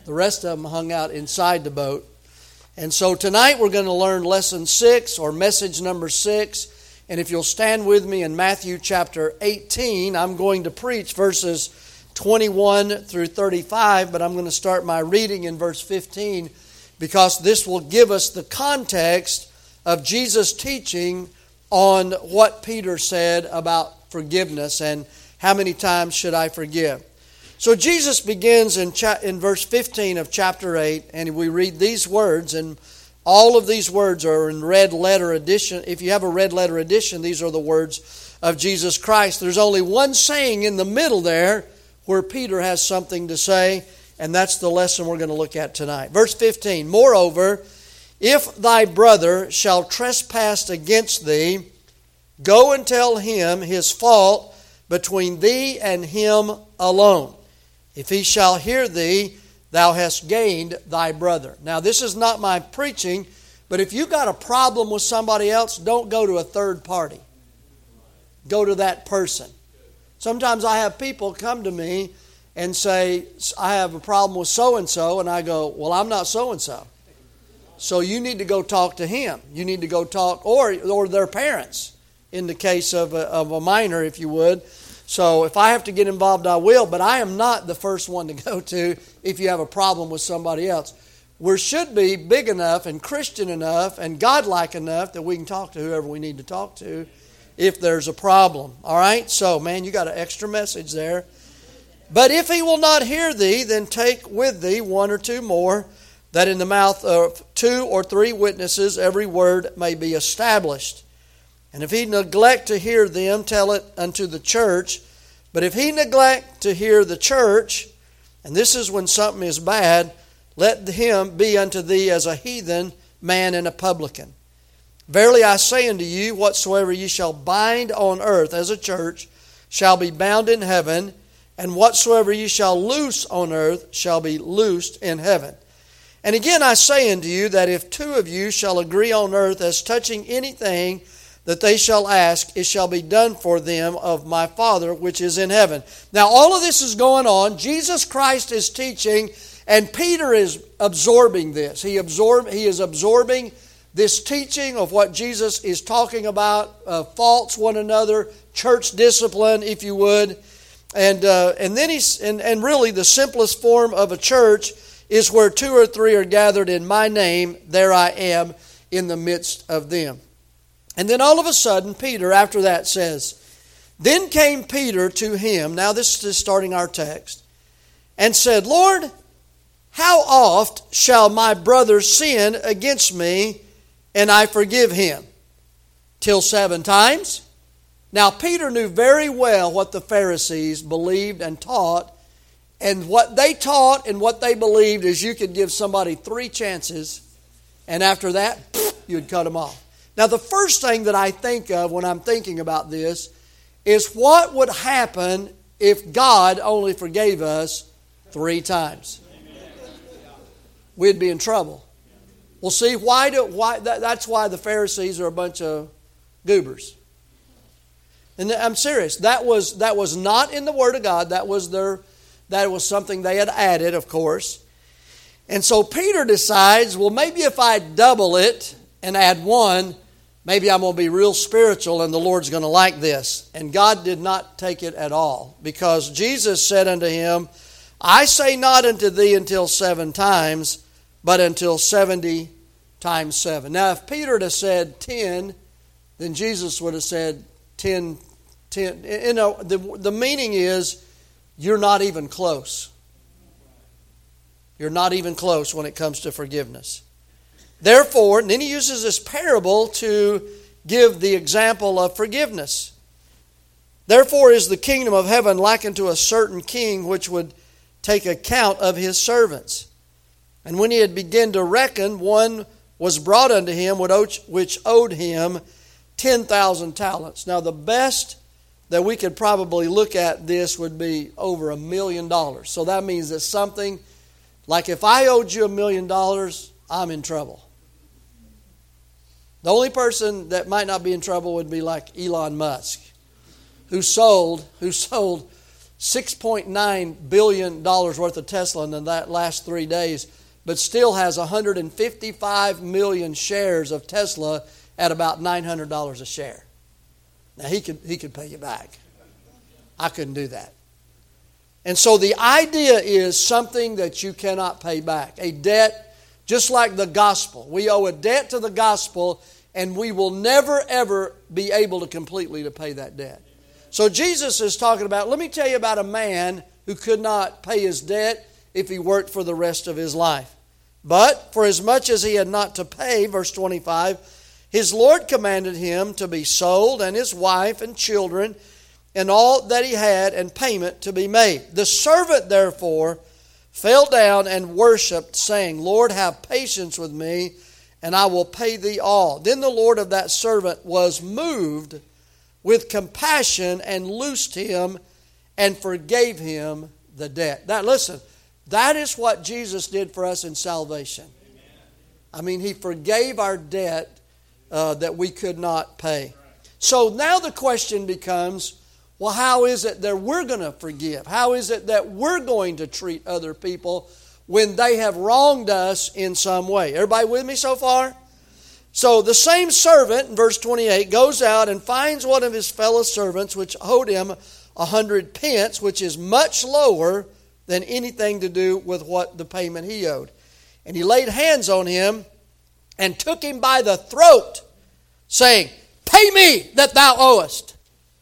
The rest of them hung out inside the boat. And so tonight we're going to learn lesson 6 or message number 6. And if you'll stand with me in Matthew chapter 18, I'm going to preach verses 21 through 35, but I'm going to start my reading in verse 15 because this will give us the context of Jesus' teaching on what Peter said about forgiveness and how many times should I forgive. So Jesus begins in verse 15 of chapter 8, and we read these words, and all of these words are in red letter edition. If you have a red letter edition, these are the words of Jesus Christ. There's only one saying in the middle there where Peter has something to say, and that's the lesson we're going to look at tonight. Verse 15, moreover, if thy brother shall trespass against thee, go and tell him his fault between thee and him alone. If he shall hear thee, thou hast gained thy brother. Now, this is not my preaching, but if you got a problem with somebody else, don't go to a third party. Go to that person. Sometimes I have people come to me and say, I have a problem with so-and-so, and I go, well, I'm not so-and-so. So you need to go talk to him. You need to go talk, or their parents, in the case of a minor, if you would. So if I have to get involved, I will, but I am not the first one to go to if you have a problem with somebody else. We should be big enough and Christian enough and godlike enough that we can talk to whoever we need to talk to if there's a problem. All right? So, man, you got an extra message there. But if he will not hear thee, then take with thee one or two more, that in the mouth of 2 or 3 witnesses every word may be established. And if he neglect to hear them, tell it unto the church. But if he neglect to hear the church, and this is when something is bad, let him be unto thee as a heathen man and a publican. Verily I say unto you, whatsoever ye shall bind on earth as a church shall be bound in heaven, and whatsoever ye shall loose on earth shall be loosed in heaven. And again I say unto you, that if 2 of you shall agree on earth as touching anything that they shall ask, it shall be done for them of my Father which is in heaven. Now all of this is going on. Jesus Christ is teaching, and Peter is absorbing this. He is absorbing this teaching of what Jesus is talking about, faults one another, church discipline, if you would. And then really the simplest form of a church is where 2 or 3 are gathered in my name, there I am in the midst of them. And then all of a sudden, Peter, after that, says, then came Peter to him, now this is starting our text, and said, Lord, how oft shall my brother sin against me, and I forgive him? Till 7 times? Now, Peter knew very well what the Pharisees believed and taught, and what they taught and what they believed is you could give somebody 3 chances, and after that, you'd cut them off. Now, the first thing that I think of when I'm thinking about this is what would happen if God only forgave us 3 times? We'd be in trouble. Well, see, that's why the Pharisees are a bunch of goobers. And I'm serious. That was not in the Word of God. That was something they had added, of course. And so Peter decides, well, maybe if I double it and add 1, maybe I'm going to be real spiritual and the Lord's going to like this. And God did not take it at all, because Jesus said unto him, I say not unto thee until 7 times, but until 70 times 7. Now, if Peter had said 10, then Jesus would have said 10. You know, the meaning is you're not even close. You're not even close when it comes to forgiveness. Therefore, and then he uses this parable to give the example of forgiveness. Therefore is the kingdom of heaven like unto a certain king which would take account of his servants. And when he had begun to reckon, one was brought unto him which owed him 10,000 talents. Now the best that we could probably look at this would be over $1 million. So that means that something, like if I owed you $1 million, I'm in trouble. The only person that might not be in trouble would be like Elon Musk, who sold $6.9 billion worth of Tesla in the last 3 days, but still has 155 million shares of Tesla at about $900 a share. Now, he could pay you back. I couldn't do that. And so the idea is something that you cannot pay back. A debt, just like the gospel. We owe a debt to the gospel, and we will never, ever be able to completely to pay that debt. So Jesus is talking about, let me tell you about a man who could not pay his debt if he worked for the rest of his life. But for as much as he had not to pay, verse 25, his Lord commanded him to be sold, and his wife and children, and all that he had, and payment to be made. The servant therefore fell down and worshipped, saying, Lord, have patience with me, and I will pay thee all. Then the Lord of that servant was moved with compassion and loosed him and forgave him the debt. Now listen, that is what Jesus did for us in salvation. I mean, he forgave our debt that we could not pay. So now the question becomes, well, how is it that we're going to forgive? How is it that we're going to treat other people when they have wronged us in some way? Everybody with me so far? So the same servant, in verse 28, goes out and finds one of his fellow servants, which owed him 100 pence, which is much lower than anything to do with what the payment he owed. And he laid hands on him and took him by the throat, saying, Pay me that thou owest.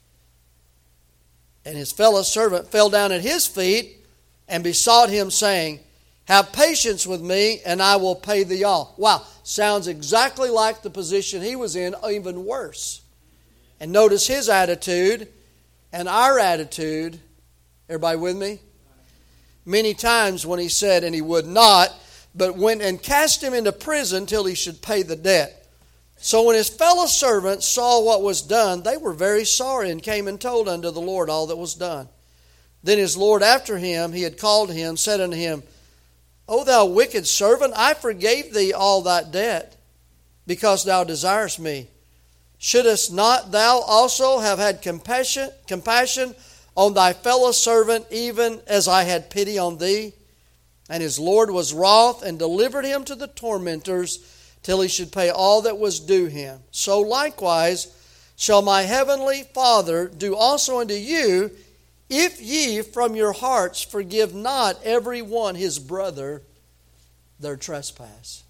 And his fellow servant fell down at his feet and besought him, saying, Have patience with me, and I will pay thee all. Wow, sounds exactly like the position he was in, even worse. And notice his attitude and our attitude. Everybody with me? Many times when he said, and he would not, but went and cast him into prison till he should pay the debt. So when his fellow servants saw what was done, they were very sorry, and came and told unto the Lord all that was done. Then his Lord after him, he had called him, said unto him, O thou wicked servant, I forgave thee all that debt, because thou desirest me. Shouldest not thou also have had compassion on thy fellow servant, even as I had pity on thee? And his Lord was wroth, and delivered him to the tormentors, till he should pay all that was due him. So likewise shall my heavenly Father do also unto you, if ye from your hearts forgive not every one his brother their trespass.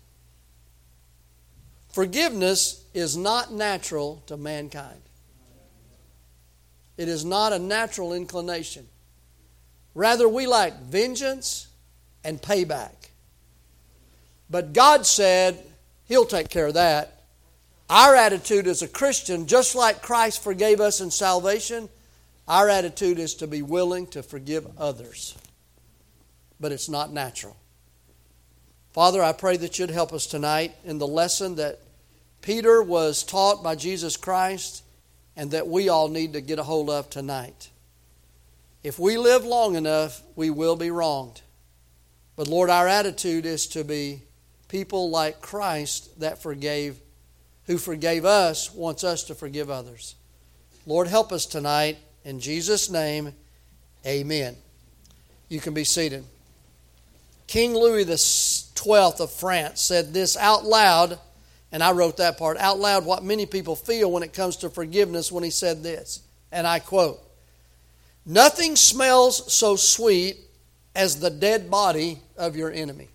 Forgiveness is not natural to mankind. It is not a natural inclination. Rather, we like vengeance and payback. But God said He'll take care of that. Our attitude as a Christian, just like Christ forgave us in salvation, our attitude is to be willing to forgive others. But it's not natural. Father, I pray that you'd help us tonight in the lesson that Peter was taught by Jesus Christ and that we all need to get a hold of tonight. If we live long enough, we will be wronged. But Lord, our attitude is to be people like Christ that who forgave us, wants us to forgive others. Lord, help us tonight. In Jesus' name, amen. You can be seated. King Louis XII of France said this out loud, and I wrote that part, out loud what many people feel when it comes to forgiveness when he said this. And I quote, Nothing smells so sweet as the dead body of your enemy.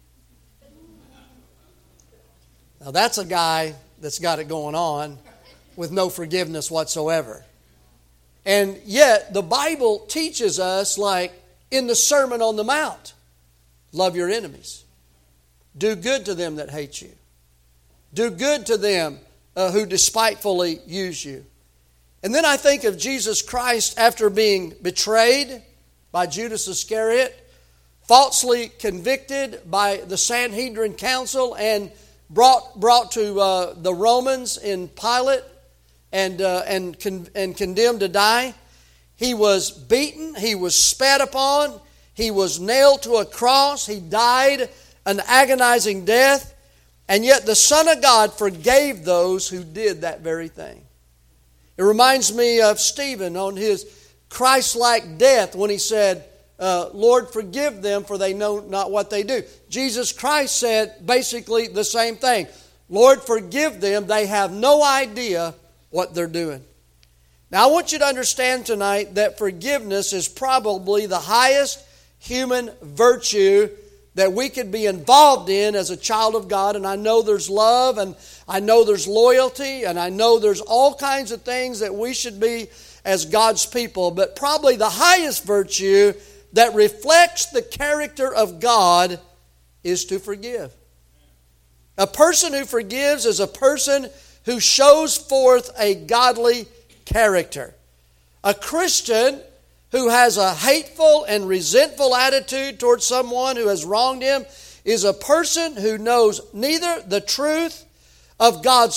Now that's a guy that's got it going on with no forgiveness whatsoever. And yet the Bible teaches us, like in the Sermon on the Mount, love your enemies. Do good to them that hate you. Do good to them who despitefully use you. And then I think of Jesus Christ after being betrayed by Judas Iscariot, falsely convicted by the Sanhedrin Council, and brought to the Romans in Pilate and condemned to die. He was beaten. He was spat upon. He was nailed to a cross. He died an agonizing death. And yet the Son of God forgave those who did that very thing. It reminds me of Stephen on his Christ-like death when he said, Lord, forgive them, for they know not what they do. Jesus Christ said basically the same thing. Lord, forgive them. They have no idea what they're doing. Now, I want you to understand tonight that forgiveness is probably the highest human virtue that we could be involved in as a child of God. And I know there's love, and I know there's loyalty, and I know there's all kinds of things that we should be as God's people. But probably the highest virtue that reflects the character of God is to forgive. A person who forgives is a person who shows forth a godly character. A Christian who has a hateful and resentful attitude towards someone who has wronged him is a person who knows neither the truth of God's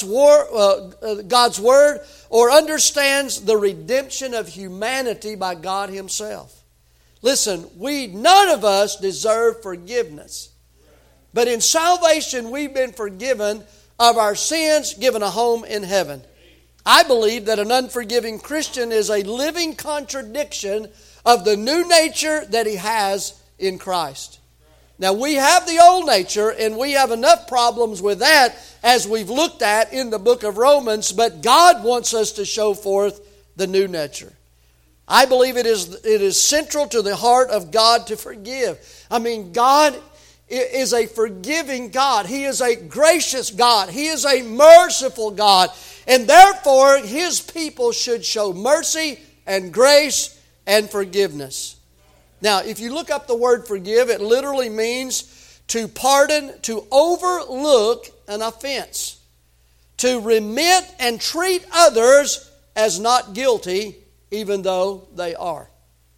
word or understands the redemption of humanity by God Himself. Listen, none of us deserve forgiveness. But in salvation, we've been forgiven of our sins, given a home in heaven. I believe that an unforgiving Christian is a living contradiction of the new nature that he has in Christ. Now, we have the old nature, and we have enough problems with that as we've looked at in the book of Romans, but God wants us to show forth the new nature. I believe it is central to the heart of God to forgive. I mean, God is a forgiving God. He is a gracious God. He is a merciful God. And therefore, His people should show mercy and grace and forgiveness. Now, if you look up the word forgive, it literally means to pardon, to overlook an offense, to remit and treat others as not guilty, even though they are.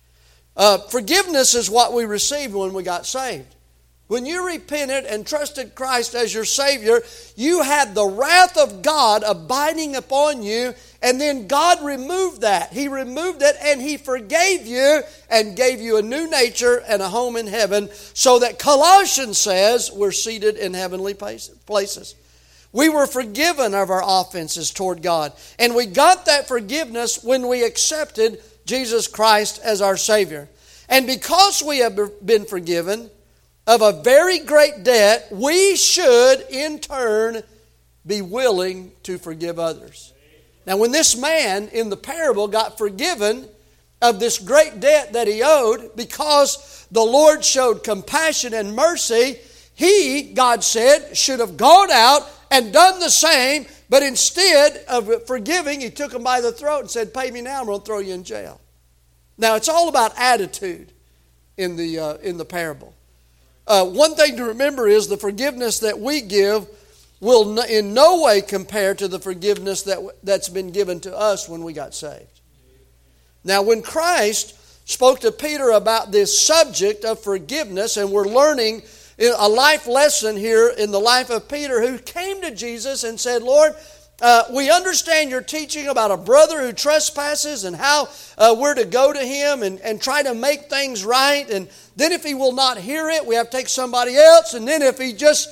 Forgiveness is what we received when we got saved. When you repented and trusted Christ as your Savior, you had the wrath of God abiding upon you, and then God removed that. He removed it, and He forgave you and gave you a new nature and a home in heaven, so that Colossians says we're seated in heavenly places. We were forgiven of our offenses toward God, and we got that forgiveness when we accepted Jesus Christ as our Savior. And because we have been forgiven of a very great debt, we should in turn be willing to forgive others. Now, when this man in the parable got forgiven of this great debt that he owed, because the Lord showed compassion and mercy, he, God said, should have gone out and done the same, but instead of forgiving, he took him by the throat and said, "Pay me now, I'm going to throw you in jail." Now, it's all about attitude in the parable. One thing to remember is the forgiveness that we give will in no way compare to the forgiveness that's been given to us when we got saved. Now, when Christ spoke to Peter about this subject of forgiveness, and we're learning a life lesson here in the life of Peter, who came to Jesus and said, "Lord, we understand your teaching about a brother who trespasses and how we're to go to him and try to make things right. And then if he will not hear it, we have to take somebody else. And then if he just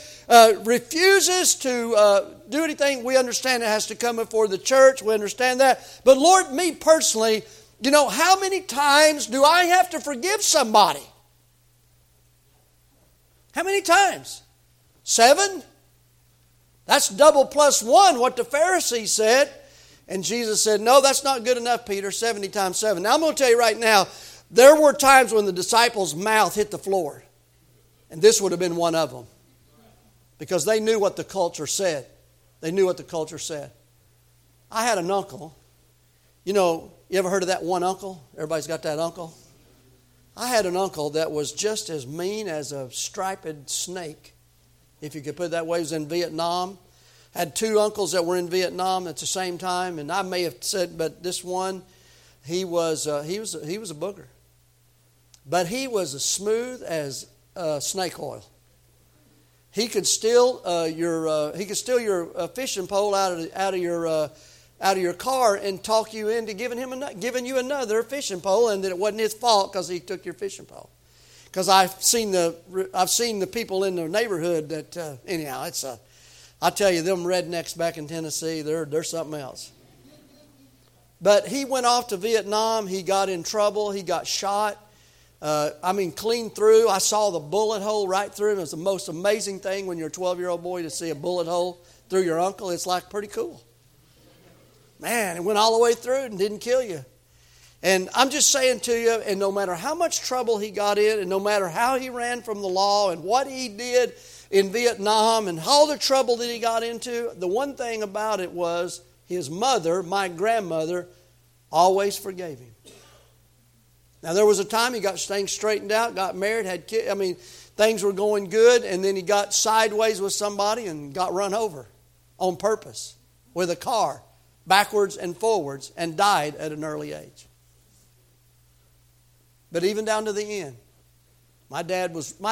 refuses to do anything, we understand it has to come before the church. We understand that. But Lord, me personally, how many times do I have to forgive somebody? How many times? 7? That's double plus 1, what the Pharisees said. And Jesus said, "No, that's not good enough, Peter, 70 times 7. Now, I'm going to tell you right now, there were times when the disciples' mouth hit the floor. And this would have been one of them. Because they knew what the culture said. They knew what the culture said. I had an uncle. You ever heard of that one uncle? Everybody's got that uncle. I had an uncle that was just as mean as a striped snake, if you could put it that way. He was in Vietnam. Had 2 uncles that were in Vietnam at the same time, and I may have said, but this one, he was a booger, but he was as smooth as snake oil. He could steal your fishing pole out of your car and talk you into giving you another fishing pole, and that it wasn't his fault because he took your fishing pole. Because I've seen the people in the neighborhood that anyhow, I tell you, them rednecks back in Tennessee, they're something else. But he went off to Vietnam. He got in trouble. He got shot. Clean through. I saw the bullet hole right through him. It was the most amazing thing when you're a 12-year-old boy to see a bullet hole through your uncle. It's like pretty cool. Man, it went all the way through and didn't kill you. And I'm just saying to you, and no matter how much trouble he got in, and no matter how he ran from the law and what he did in Vietnam and all the trouble that he got into, the one thing about it was his mother, my grandmother, always forgave him. Now, there was a time he got things straightened out, got married, had kids. Things were going good, and then he got sideways with somebody and got run over on purpose with a car, backwards and forwards, and died at an early age. But even down to the end, my dad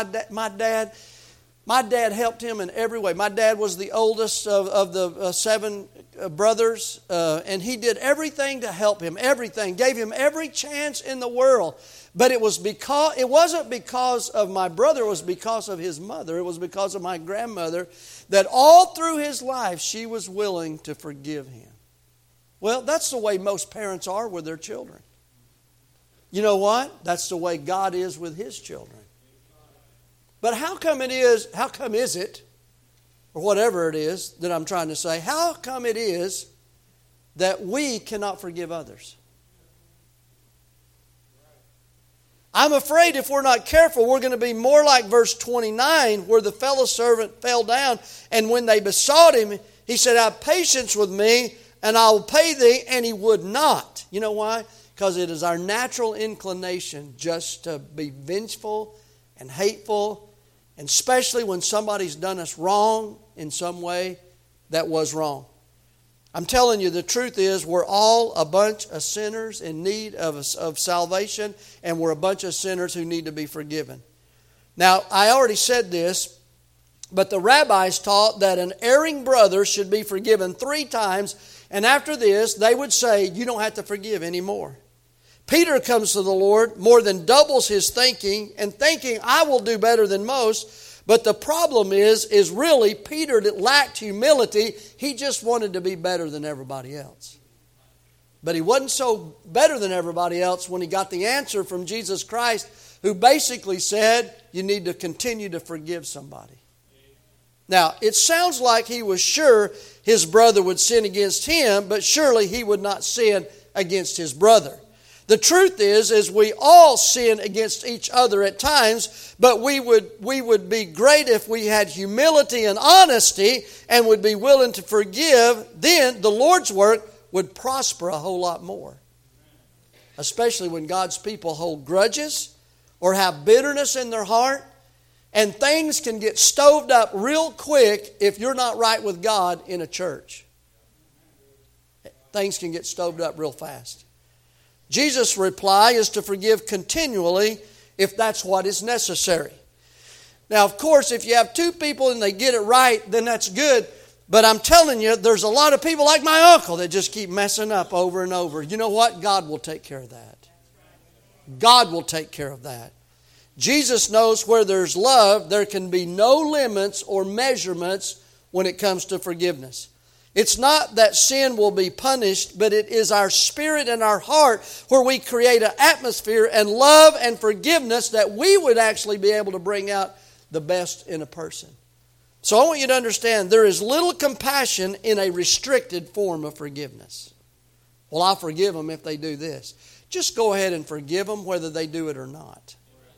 helped him in every way. My dad was the oldest of the 7 brothers, and he did everything to help him, everything, gave him every chance in the world. But it wasn't because of my brother, it was because of his mother, it was because of my grandmother, that all through his life she was willing to forgive him. Well, that's the way most parents are with their children. You know what? That's the way God is with His children. But how come is it, or whatever it is that I'm trying to say, how come it is that we cannot forgive others? I'm afraid if we're not careful, we're going to be more like verse 29, where the fellow servant fell down, and when they besought him, he said, "Have patience with me, and I will pay thee," and he would not. You know why? Because it is our natural inclination just to be vengeful and hateful, and especially when somebody's done us wrong in some way that was wrong. I'm telling you, the truth is we're all a bunch of sinners in need of salvation, and we're a bunch of sinners who need to be forgiven. Now, I already said this, but the rabbis taught that an erring brother should be forgiven 3 times, and after this, they would say, you don't have to forgive anymore. Peter comes to the Lord, more than doubles his thinking, and thinking, I will do better than most. But the problem is really Peter that lacked humility. He just wanted to be better than everybody else. But he wasn't so better than everybody else when he got the answer from Jesus Christ, who basically said, you need to continue to forgive somebody. Now, it sounds like he was sure his brother would sin against him, but surely he would not sin against his brother. The truth is we all sin against each other at times, but we would be great if we had humility and honesty and would be willing to forgive. Then the Lord's work would prosper a whole lot more. Especially when God's people hold grudges or have bitterness in their heart, and things can get stoved up real quick if you're not right with God in a church. Things can get stoved up real fast. Jesus' reply is to forgive continually if that's what is necessary. Now, of course, if you have 2 people and they get it right, then that's good. But I'm telling you, there's a lot of people like my uncle that just keep messing up over and over. You know what? God will take care of that. God will take care of that. Jesus knows where there's love, there can be no limits or measurements when it comes to forgiveness. It's not that sin will be punished, but it is our spirit and our heart where we create an atmosphere and love and forgiveness that we would actually be able to bring out the best in a person. So I want you to understand there is little compassion in a restricted form of forgiveness. Well, I'll forgive them if they do this. Just go ahead and forgive them whether they do it or not.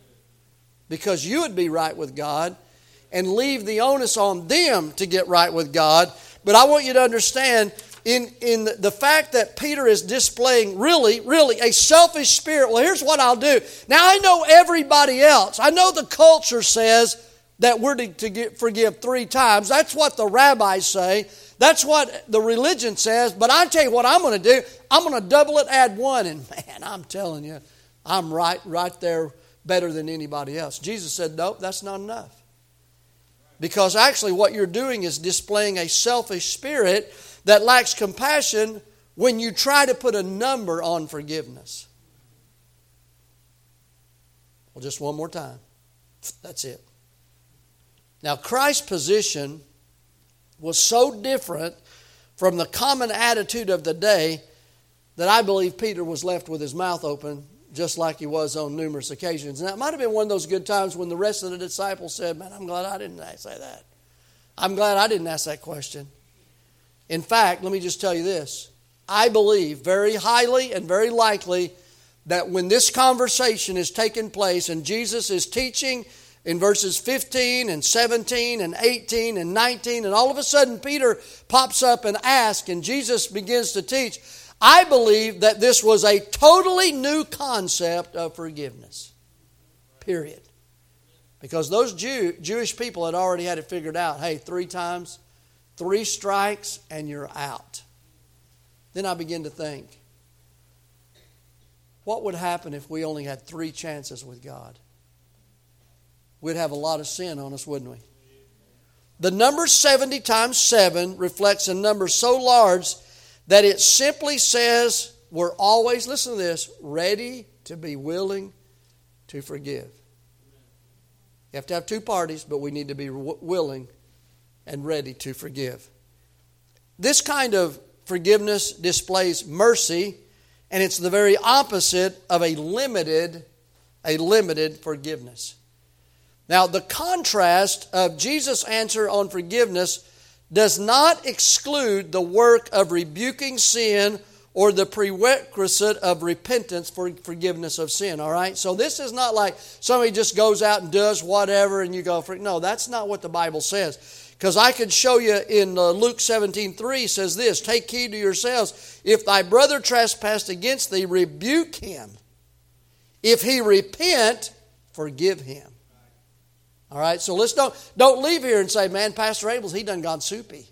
Because you would be right with God and leave the onus on them to get right with God. But I want you to understand in the fact that Peter is displaying really a selfish spirit. Well, here's what I'll do. Now, I know everybody else. I know the culture says that we're to forgive 3 times. That's what the rabbis say. That's what the religion says. But I tell you what I'm going to do. I'm going to double it, add 1. And man, I'm telling you, I'm right there better than anybody else. Jesus said, nope, that's not enough. Because actually what you're doing is displaying a selfish spirit that lacks compassion when you try to put a number on forgiveness. Well, just one more time. That's it. Now, Christ's position was so different from the common attitude of the day that I believe Peter was left with his mouth open, just like he was on numerous occasions. And that might have been one of those good times when the rest of the disciples said, man, I'm glad I didn't say that. I'm glad I didn't ask that question. In fact, let me just tell you this. I believe very highly and very likely that when this conversation is taking place and Jesus is teaching in verses 15 and 17 and 18 and 19, and all of a sudden Peter pops up and asks, and Jesus begins to teach, I believe that this was a totally new concept of forgiveness. Period. Because those Jewish people had already had it figured out. Hey, 3 times, 3 strikes, and you're out. Then I begin to think, what would happen if we only had 3 chances with God? We'd have a lot of sin on us, wouldn't we? The number 70 times 7 reflects a number so large that it simply says we're always, listen to this, ready to be willing to forgive. You have to have 2 parties, but we need to be willing and ready to forgive. This kind of forgiveness displays mercy, and it's the very opposite of a limited forgiveness. Now, the contrast of Jesus' answer on forgiveness does not exclude the work of rebuking sin or the prerequisite of repentance for forgiveness of sin, all right? So this is not like somebody just goes out and does whatever and you go, no, that's not what the Bible says. Because I could show you in Luke 17:3 says this, take heed to yourselves, if thy brother trespass against thee, rebuke him. If he repent, forgive him. All right, so let's don't leave here and say, man, Pastor Abels, he done gone soupy.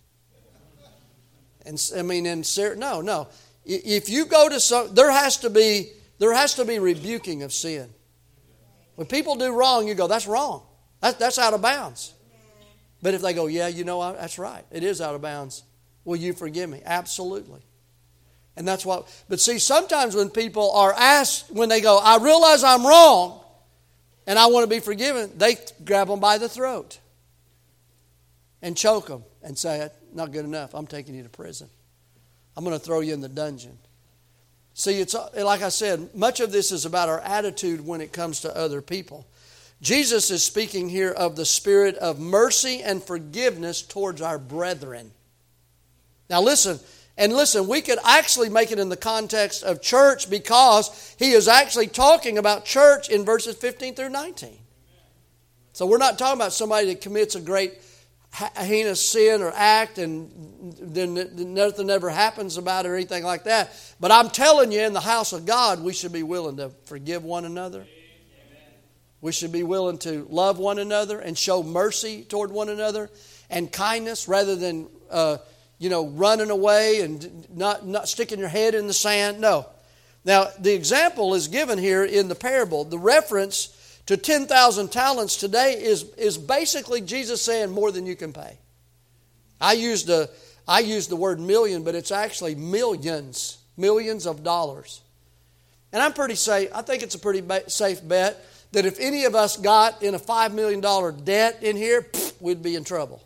No. If you go to some, there has to be rebuking of sin. When people do wrong, you go, that's wrong. That's out of bounds. But if they go, yeah, that's right. It is out of bounds. Will you forgive me? Absolutely. And that's what, but see, sometimes when people are asked, when they go, I realize I'm wrong, and I want to be forgiven, they grab them by the throat and choke them and say, not good enough. I'm taking you to prison. I'm going to throw you in the dungeon. See, it's like I said, much of this is about our attitude when it comes to other people. Jesus is speaking here of the spirit of mercy and forgiveness towards our brethren. Now listen, we could actually make it in the context of church because he is actually talking about church in verses 15 through 19. So we're not talking about somebody that commits a great heinous sin or act and then nothing ever happens about it or anything like that. But I'm telling you, in the house of God, we should be willing to forgive one another. We should be willing to love one another and show mercy toward one another and kindness rather than running away and not sticking your head in the sand. No. Now, the example is given here in the parable. The reference to 10,000 talents today is basically Jesus saying more than you can pay. I used the word million, but it's actually millions of dollars. And I'm pretty safe. I think it's a pretty safe bet that if any of us got in a $5 million debt in here, we'd be in trouble.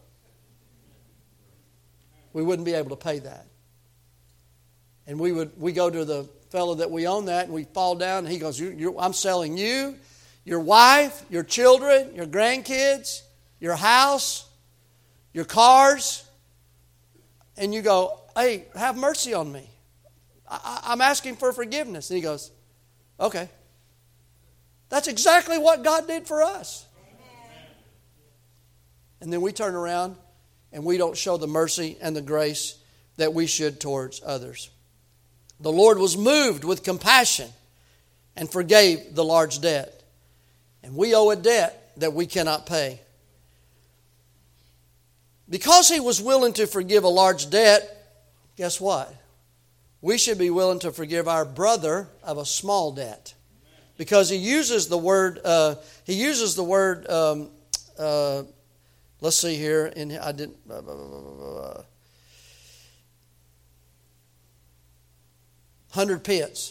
We wouldn't be able to pay that. And we go to the fellow that we own that and we fall down and he goes, I'm selling you, your wife, your children, your grandkids, your house, your cars. And you go, hey, have mercy on me. I'm asking for forgiveness. And he goes, okay. That's exactly what God did for us. Amen. And then we turn around and we don't show the mercy and the grace that we should towards others. The Lord was moved with compassion and forgave the large debt. And we owe a debt that we cannot pay. Because he was willing to forgive a large debt, guess what? We should be willing to forgive our brother of a small debt. Because he uses the word, let's see here, 100 pence,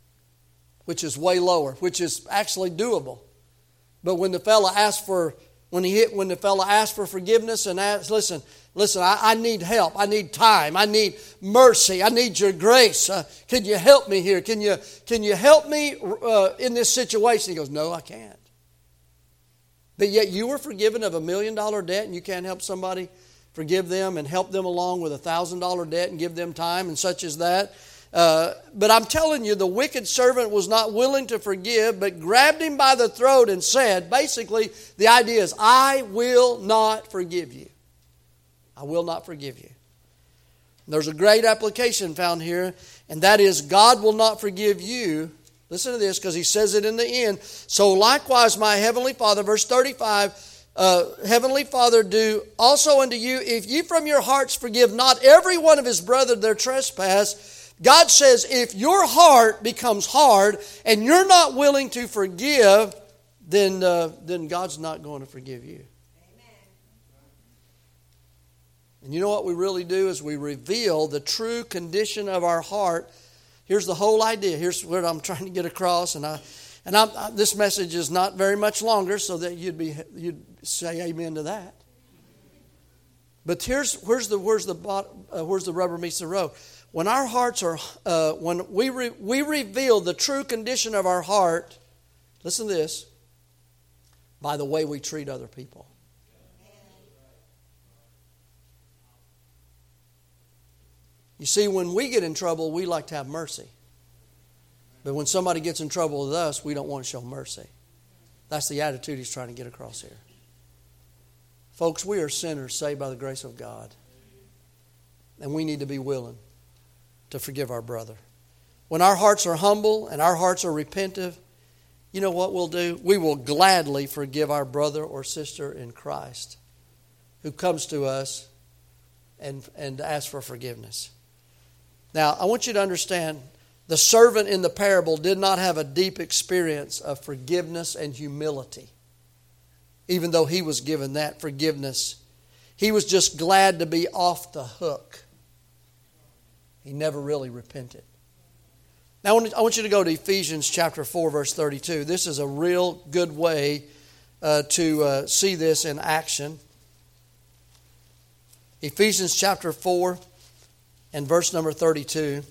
which is way lower, which is actually doable. But when the fellow asked for when the fellow asked for forgiveness and asked, listen, I need help. I need time. I need mercy. I need your grace. Can you help me here? Can you help me in this situation? He goes, no, I can't. But yet you were forgiven of $1 million debt and you can't help somebody forgive them and help them along with $1,000 debt and give them time and such as that. But I'm telling you, the wicked servant was not willing to forgive, but grabbed him by the throat and said, basically, the idea is, I will not forgive you. I will not forgive you. There's a great application found here, and that is, God will not forgive you. Listen to this, because he says it in the end. So likewise, my heavenly Father, verse 35, Heavenly Father, do also unto you, if ye from your hearts forgive not every one of his brother their trespass. God says, if your heart becomes hard and you're not willing to forgive, then God's not going to forgive you. Amen. And you know what we really do is we reveal the true condition of our heart. Here's the whole idea. Here's what I'm trying to get across, this message is not very much longer, so that you'd say amen to that. But where's the rubber meets the road. When our hearts are, when we reveal the true condition of our heart, listen to this, by the way we treat other people. You see, when we get in trouble, we like to have mercy. But when somebody gets in trouble with us, we don't want to show mercy. That's the attitude he's trying to get across here. Folks, we are sinners saved by the grace of God. And we need to be willing to forgive our brother. When our hearts are humble and our hearts are repentive, you know what we'll do? We will gladly forgive our brother or sister in Christ who comes to us and asks for forgiveness. Now, I want you to understand, the servant in the parable did not have a deep experience of forgiveness and humility, even though he was given that forgiveness. He was just glad to be off the hook. He never really repented. Now, I want you to go to Ephesians chapter 4, verse 32. This is a real good way to see this in action. Ephesians chapter 4 and verse number 32.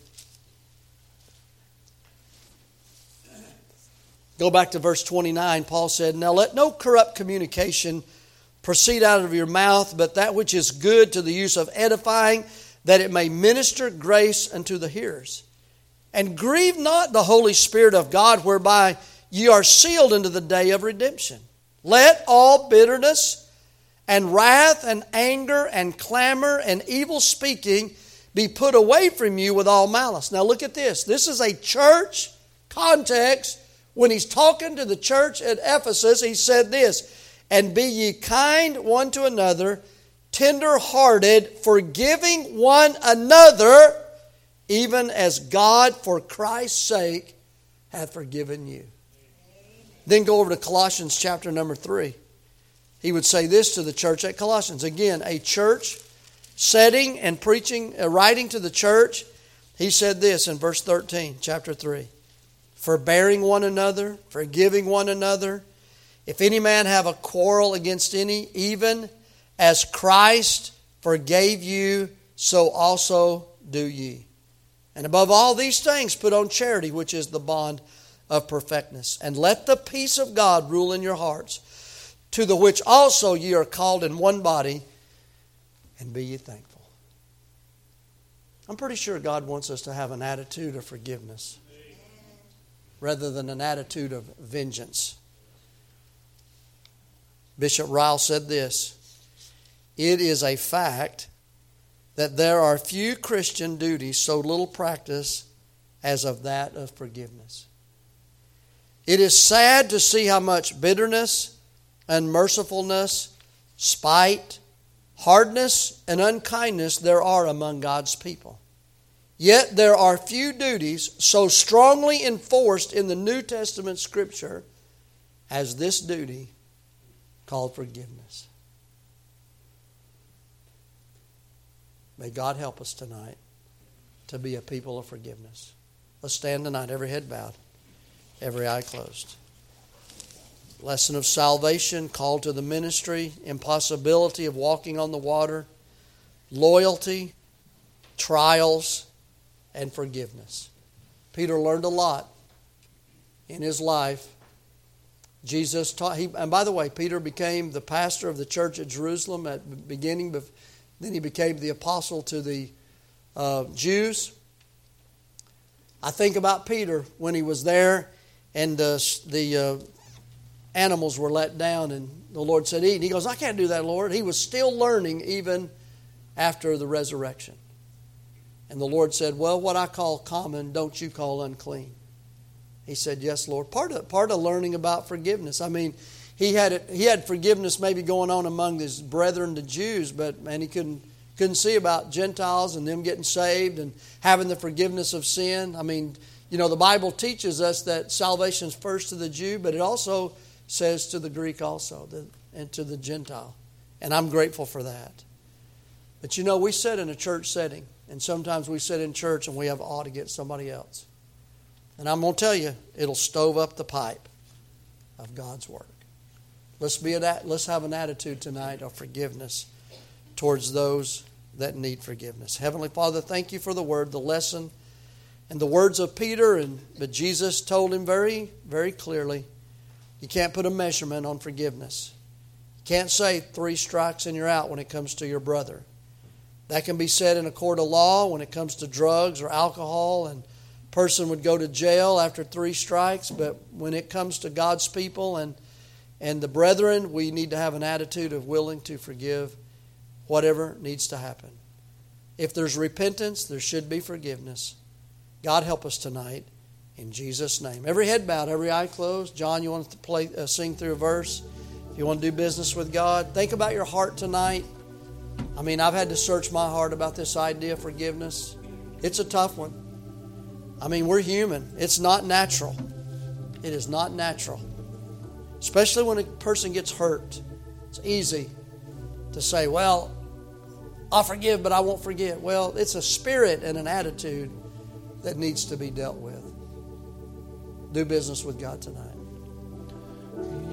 Go back to verse 29. Paul said, now let no corrupt communication proceed out of your mouth, but that which is good to the use of edifying, that it may minister grace unto the hearers. And grieve not the Holy Spirit of God, whereby ye are sealed unto the day of redemption. Let all bitterness and wrath and anger and clamor and evil speaking be put away from you with all malice. Now look at this. This is a church context. When he's talking to the church at Ephesus, he said this, and be ye kind one to another, tender-hearted, forgiving one another, even as God for Christ's sake hath forgiven you. Then go over to Colossians chapter number 3. He would say this to the church at Colossians. Again, a church setting and preaching, writing to the church. He said this in verse 13, chapter 3. Forbearing one another, forgiving one another. If any man have a quarrel against any, even as Christ forgave you, so also do ye. And above all these things, put on charity, which is the bond of perfectness. And let the peace of God rule in your hearts, to the which also ye are called in one body, and be ye thankful. I'm pretty sure God wants us to have an attitude of forgiveness rather than an attitude of vengeance. Bishop Ryle said this, it is a fact that there are few Christian duties so little practiced as of that of forgiveness. It is sad to see how much bitterness, unmercifulness, spite, hardness, and unkindness there are among God's people. Yet there are few duties so strongly enforced in the New Testament Scripture as this duty called forgiveness. May God help us tonight to be a people of forgiveness. Let's stand tonight, every head bowed, every eye closed. Lesson of salvation, call to the ministry, impossibility of walking on the water, loyalty, trials, and forgiveness. Peter learned a lot in his life. Jesus taught, and by the way, Peter became the pastor of the church at Jerusalem at the beginning, but then he became the apostle to the Jews. I think about Peter when he was there and the animals were let down and the Lord said, eat. And he goes, I can't do that, Lord. He was still learning even after the resurrection. And the Lord said, well, what I call common, don't you call unclean. He said, yes, Lord. Part of learning about forgiveness. I mean, he had forgiveness maybe going on among his brethren, the Jews, but man, he couldn't see about Gentiles and them getting saved and having the forgiveness of sin. I mean, you know, the Bible teaches us that salvation is first to the Jew, but it also says to the Greek also, and to the Gentile. And I'm grateful for that. But you know, we sit in a church setting, and sometimes we sit in church and we have ought against somebody else. And I'm going to tell you, it'll stove up the pipe of God's work. Let's have an attitude tonight of forgiveness towards those that need forgiveness. Heavenly Father, thank you for the word, the lesson, and the words of Peter. But Jesus told him very, very clearly, you can't put a measurement on forgiveness. You can't say 3 strikes and you're out when it comes to your brother. That can be said in a court of law when it comes to drugs or alcohol, and a person would go to jail after 3 strikes. But when it comes to God's people and the brethren, we need to have an attitude of willing to forgive whatever needs to happen. If there's repentance, there should be forgiveness. God help us tonight. In Jesus' name. Every head bowed, every eye closed. John, you want to sing through a verse? If you want to do business with God, think about your heart tonight. I mean, I've had to search my heart about this idea of forgiveness. It's a tough one. I mean, we're human. It's not natural. It is not natural. Especially when a person gets hurt. It's easy to say, well, I'll forgive, but I won't forget. Well, it's a spirit and an attitude that needs to be dealt with. Do business with God tonight.